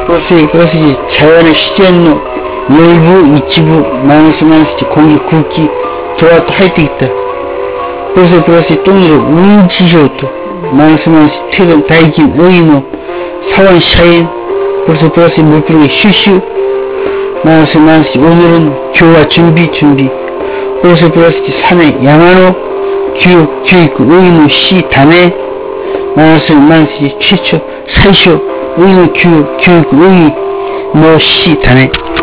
그것이 자연의 시제노 열부 이치부 만스 공기 굵기 좋아도 할때 있다. 그것이 돈으로 운지셔도 만스 퇴근 다이긴 의노 사원 샤인 그것이 물부르기 슈슈 만스 오늘은 교화 준비 그것이 산에 양아노 교육 의노 시 단에 만스 최초 사이쇼 의노 교육 의 너 시 단에